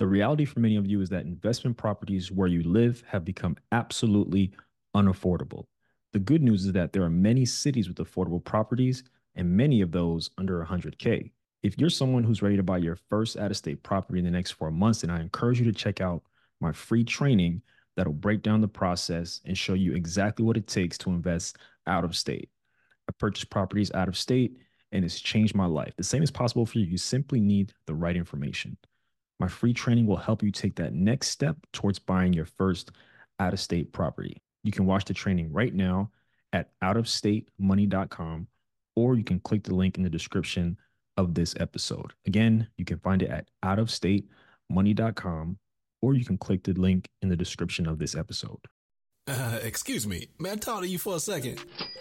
The reality for many of you is that investment properties where you live have become absolutely unaffordable. The good news is that there are many cities with affordable properties and many of those under 100K. If you're someone who's ready to buy your first out of state property in the next 4 months, then I encourage you to check out my free training that'll break down the process and show you exactly what it takes to invest out of state. I purchased properties out of state and it's changed my life. The same is possible for you. You simply need the right information. My free training will help you take that next step towards buying your first out of state property. You can watch the training right now at outofstatemoney.com, or you can click the link in the description of this episode. Again, you can find it at outofstatemoney.com, or you can click the link in the description of this episode. Excuse me, may I talk to you for a second?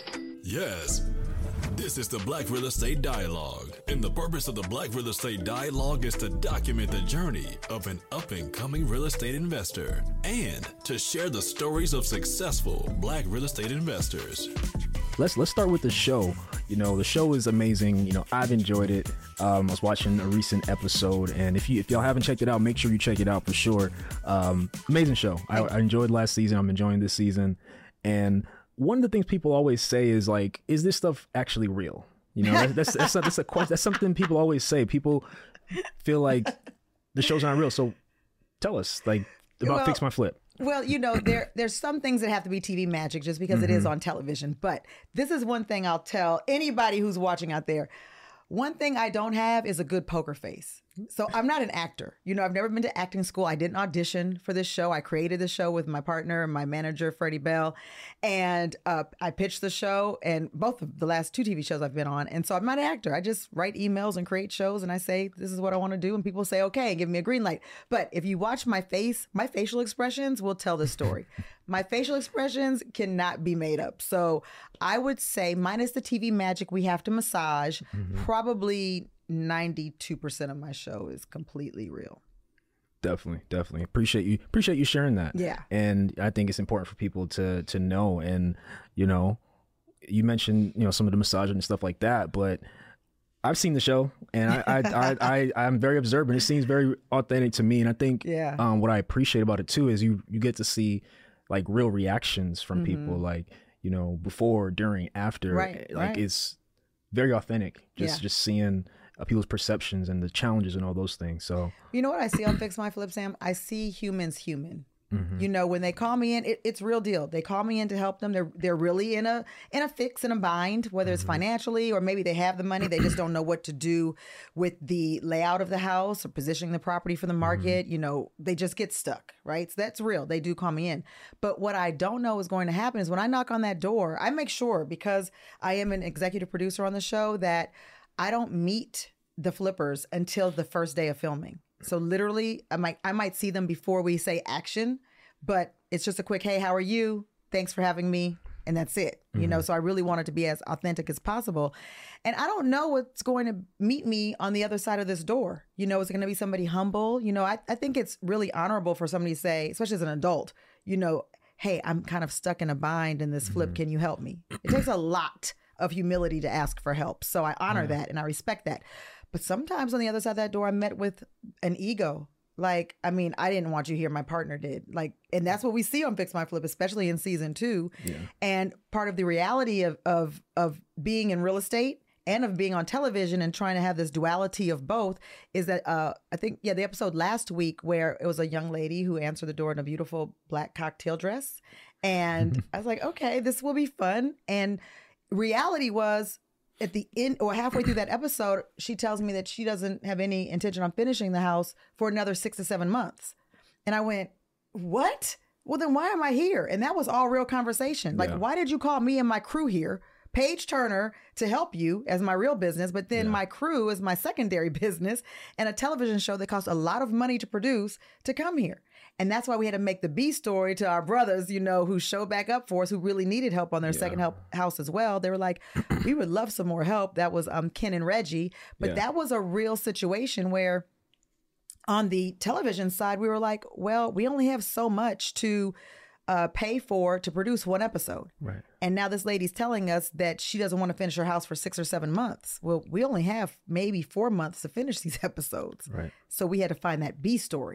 Yes. This is the Black Real Estate Dialogue, and the purpose of the Black Real Estate Dialogue is to document the journey of an up-and-coming real estate investor and to share the stories of successful Black real estate investors. Let's start with the show. You know, the show is amazing. You know, I've enjoyed it. I was watching a recent episode, and if y'all haven't checked it out, make sure you check it out for sure. Amazing show. I enjoyed last season. I'm enjoying this season, and one of the things people always say is like, is this stuff actually real? You know, that's a question. That's something people always say. People feel like the show's not real. So tell us, like, about Fix My Flip. Well, you know, there's some things that have to be TV magic just because it is on television. But this is one thing I'll tell anybody who's watching out there. One thing I don't have is a good poker face. So I'm not an actor. You know, I've never been to acting school. I didn't audition for this show. I created the show with my partner and my manager, Freddie Bell. And I pitched the show and both of the last 2 TV shows I've been on. And so I'm not an actor. I just write emails and create shows and I say, this is what I want to do. And people say, okay, and give me a green light. But if you watch my face, my facial expressions will tell the story. My facial expressions cannot be made up. So I would say minus the TV magic we have to massage, probably 92% of my show is completely real. Definitely appreciate you sharing that. Yeah. And I think it's important for people to know. And you know, you mentioned, you know, some of the massage and stuff like that, but I've seen the show and I'm very observant. It seems very authentic to me, and I think what I appreciate about it too is you get to see like real reactions from people, like, you know, before, during, after. Like it's very authentic. Just seeing people's perceptions and the challenges and all those things. So, you know what I see on Fix My Flip, Sam? I see humans human. You know, when they call me in, it's real deal. They call me in to help them. They're really in a fix, in a bind, whether it's financially or maybe they have the money. They just don't know what to do with the layout of the house or positioning the property for the market. You know, they just get stuck, right? So that's real. They do call me in. But what I don't know is going to happen is when I knock on that door, I make sure, because I am an executive producer on the show, that I don't meet the flippers until the first day of filming. So literally, I might see them before we say action, but it's just a quick, hey, how are you? Thanks for having me. And that's it. You know, so I really want it to be as authentic as possible. And I don't know what's going to meet me on the other side of this door. You know, is it going to be somebody humble? You know, I think it's really honorable for somebody to say, especially as an adult, you know, hey, I'm kind of stuck in a bind in this flip. Can you help me? It takes a lot of humility to ask for help. So I honor that and I respect that. But sometimes on the other side of that door, I'm met with an ego. Like, I mean, I didn't want you here. My partner did. Like, and that's what we see on Fix My Flip, especially in season 2. Yeah. And part of the reality of being in real estate and of being on television and trying to have this duality of both is that I think, the episode last week where it was a young lady who answered the door in a beautiful black cocktail dress. And I was like, okay, this will be fun. And reality was, at the end or halfway through that episode, she tells me that she doesn't have any intention on finishing the house for another 6 to 7 months. And I went, what? Well, then why am I here? And that was all real conversation. Like, why did you call me and my crew here, Paige Turner, to help you as my real business, but then my crew is my secondary business and a television show that costs a lot of money to produce to come here? And that's why we had to make the B story to our brothers, you know, who showed back up for us, who really needed help on their second house as well. They were like, we would love some more help. That was Ken and Reggie. But that was a real situation where on the television side, we were like, well, we only have so much to pay for to produce one episode. Right. And now this lady's telling us that she doesn't want to finish her house for 6 or 7 months. Well, we only have maybe 4 months to finish these episodes. Right. So we had to find that B story.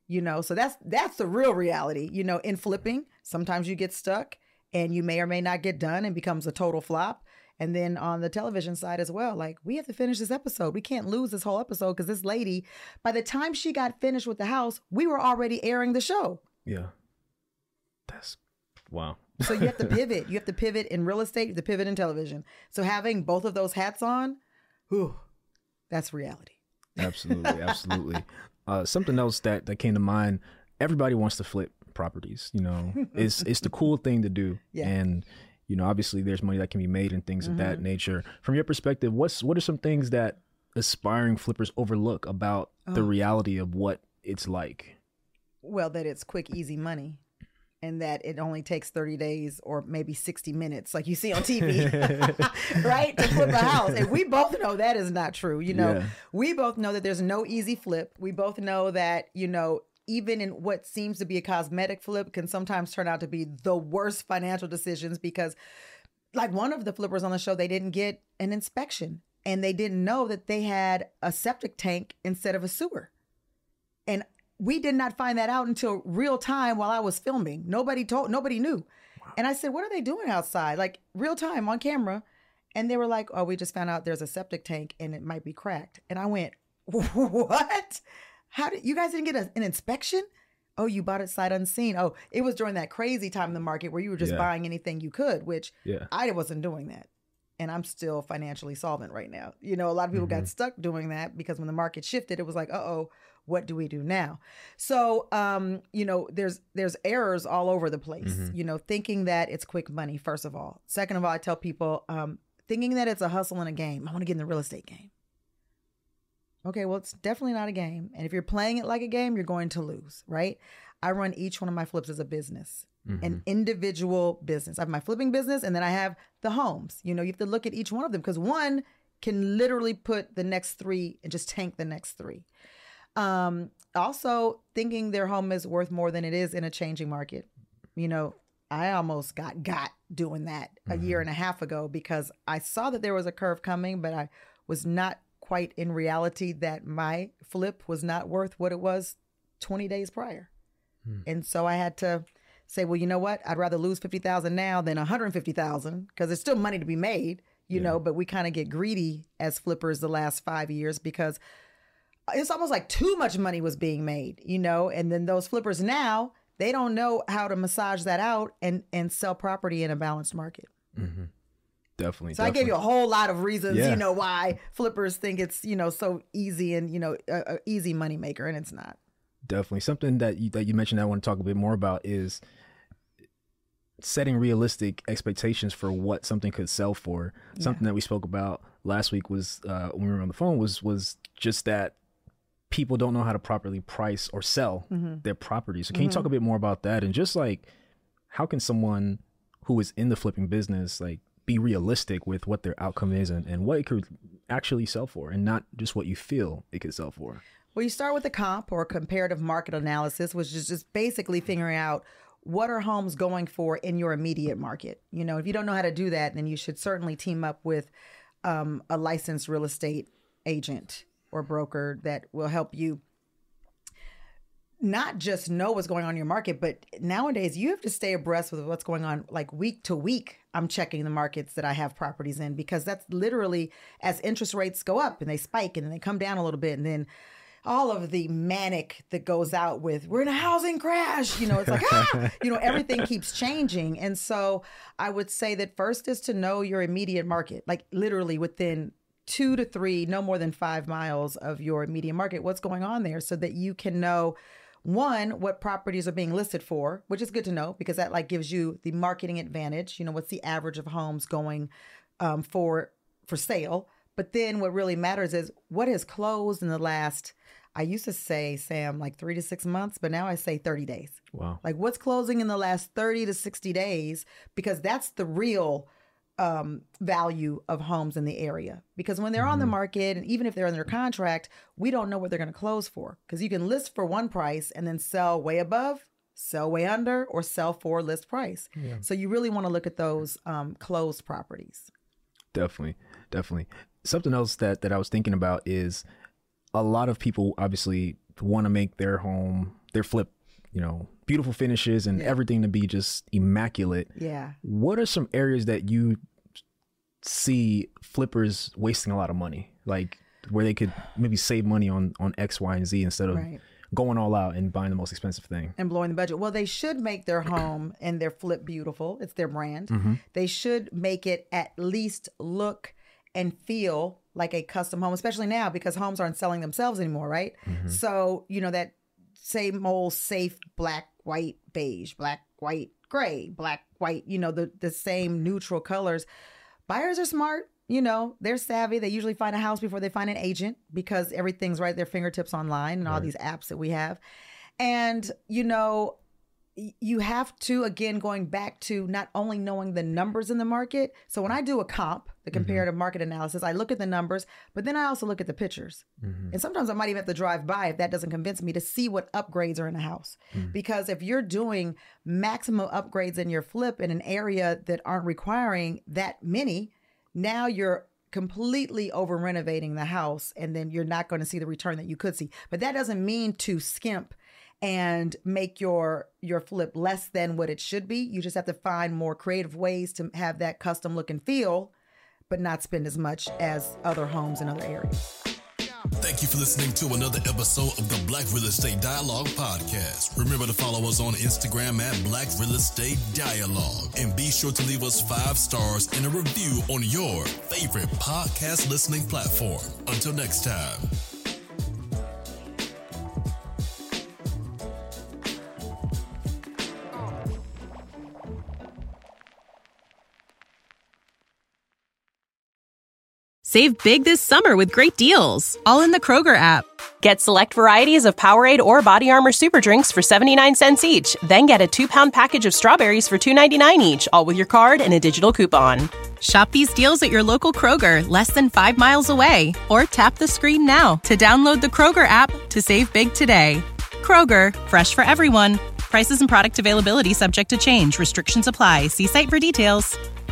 You know, so that's the real reality. You know, in flipping, sometimes you get stuck and you may or may not get done and becomes a total flop. And then on the television side as well, like, we have to finish this episode. We can't lose this whole episode because this lady, by the time she got finished with the house, we were already airing the show. Yeah. That's wow. So you have to pivot. You have to pivot in real estate, you have to pivot in television. So having both of those hats on, whew, that's reality. Absolutely. Absolutely. Something else that came to mind, everybody wants to flip properties, you know, it's the cool thing to do. Yeah. And, you know, obviously there's money that can be made and things of that nature. From your perspective, what are some things that aspiring flippers overlook about the reality of what it's like? Well, that it's quick, easy money, and that it only takes 30 days or maybe 60 minutes, like you see on TV, right? To flip a house. And we both know that is not true. You know, we both know that there's no easy flip. We both know that, you know, even in what seems to be a cosmetic flip can sometimes turn out to be the worst financial decisions, because like one of the flippers on the show, they didn't get an inspection and they didn't know that they had a septic tank instead of a sewer. And we did not find that out until real time while I was filming. Nobody knew. Wow. And I said, what are they doing outside? Like real time on camera. And they were like, oh, we just found out there's a septic tank and it might be cracked. And I went, what? How did you guys didn't get an inspection? Oh, you bought it sight unseen. Oh, it was during that crazy time in the market where you were just buying anything you could, which I wasn't doing that. And I'm still financially solvent right now. You know, a lot of people got stuck doing that because when the market shifted, it was like, uh-oh, what do we do now? So, you know, there's errors all over the place, you know, thinking that it's quick money, first of all. Second of all, I tell people, thinking that it's a hustle and a game. I want to get in the real estate game. Okay, well, it's definitely not a game. And if you're playing it like a game, you're going to lose, right? I run each one of my flips as a business, an individual business. I have my flipping business and then I have the homes. You know, you have to look at each one of them because one can literally put the next three and just tank the next three. Also thinking their home is worth more than it is in a changing market. You know, I almost got doing that a year and a half ago because I saw that there was a curve coming, but I was not quite in reality that my flip was not worth what it was 20 days prior. And so I had to say, well, you know what? I'd rather lose 50,000 now than 150,000 because there's still money to be made, you know, but we kind of get greedy as flippers the last 5 years because it's almost like too much money was being made, you know, and then those flippers now, they don't know how to massage that out and sell property in a balanced market. Definitely. So I gave you a whole lot of reasons, you know, why flippers think it's, you know, so easy and, you know, a easy money maker, and it's not. Definitely. Something that you mentioned that I want to talk a bit more about is setting realistic expectations for what something could sell for. Something that we spoke about last week was when we were on the phone was just that people don't know how to properly price or sell their properties. So can you talk a bit more about that? And just like, how can someone who is in the flipping business, like, be realistic with what their outcome is and what it could actually sell for and not just what you feel it could sell for? Well, you start with a comp or comparative market analysis, which is just basically figuring out what are homes going for in your immediate market. You know, if you don't know how to do that, then you should certainly team up with a licensed real estate agent or broker that will help you not just know what's going on in your market, but nowadays you have to stay abreast with what's going on like week to week. I'm checking the markets that I have properties in because that's literally as interest rates go up and they spike and then they come down a little bit. And then all of the manic that goes out with, we're in a housing crash, you know, it's like, you know, everything keeps changing. And so I would say that first is to know your immediate market, like literally within 2 to 3, no more than 5 miles of your immediate market, what's going on there so that you can know, one, what properties are being listed for, which is good to know because that like gives you the marketing advantage. You know, what's the average of homes going for sale. But then what really matters is what has closed in the last, I used to say, Sam, like 3 to 6 months, but now I say 30 days. Wow. Like what's closing in the last 30 to 60 days, because that's the real value of homes in the area. Because when they're on the market, and even if they're under contract, we don't know what they're going to close for. Because you can list for one price and then sell way above, sell way under, or sell for list price. Yeah. So you really want to look at those closed properties. Definitely. Something else that I was thinking about is a lot of people obviously want to make their home their flip, beautiful finishes and everything to be just immaculate. Yeah. What are some areas that you see flippers wasting a lot of money, like where they could maybe save money on X, Y, and Z instead of going all out and buying the most expensive thing and blowing the budget? Well, they should make their home and their flip beautiful. It's their brand. They should make it at least look and feel like a custom home, especially now because homes aren't selling themselves anymore, right? So, that same old safe black, white, beige, black, white, gray, black, white, the same neutral colors. Buyers are smart. They're savvy. They usually find a house before they find an agent because everything's right at their fingertips online and all these apps that we have. And, you have to, again, going back to not only knowing the numbers in the market. So when I do a comp, the comparative market analysis, I look at the numbers, but then I also look at the pictures. And sometimes I might even have to drive by if that doesn't convince me to see what upgrades are in a house. Because if you're doing maximum upgrades in your flip in an area that aren't requiring that many, now you're completely over renovating the house and then you're not going to see the return that you could see. But that doesn't mean to skimp and make your flip less than what it should be. You just have to find more creative ways to have that custom look and feel, but not spend as much as other homes in other areas. Thank you for listening to another episode of the Black Real Estate Dialogue podcast. Remember to follow us on Instagram at Black Real Estate Dialogue. And be sure to leave us 5 stars and a review on your favorite podcast listening platform. Until next time. Save big this summer with great deals, all in the Kroger app. Get select varieties of Powerade or Body Armor Super Drinks for 79 cents each. Then get a 2-pound package of strawberries for $2.99 each, all with your card and a digital coupon. Shop these deals at your local Kroger, less than 5 miles away. Or tap the screen now to download the Kroger app to save big today. Kroger, fresh for everyone. Prices and product availability subject to change. Restrictions apply. See site for details.